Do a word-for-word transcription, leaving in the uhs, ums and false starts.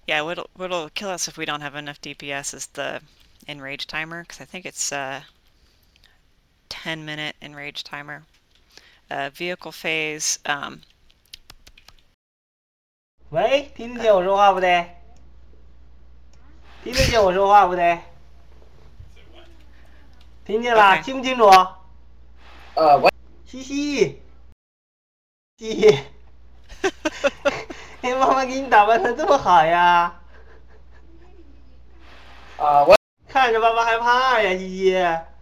Yeah, what'll what'll kill us if we don't have enough D P S is the enrage timer, because I think it's a ten minute enrage timer. Uh, vehicle phase. Um, 喂，听得见我说话不得？听得见我说话不得？听见了， okay. 清不清楚？ 呃，我嘻嘻嘻，哎，妈妈给你打扮的这么好呀， 啊、我看着爸爸害怕呀，嘻嘻。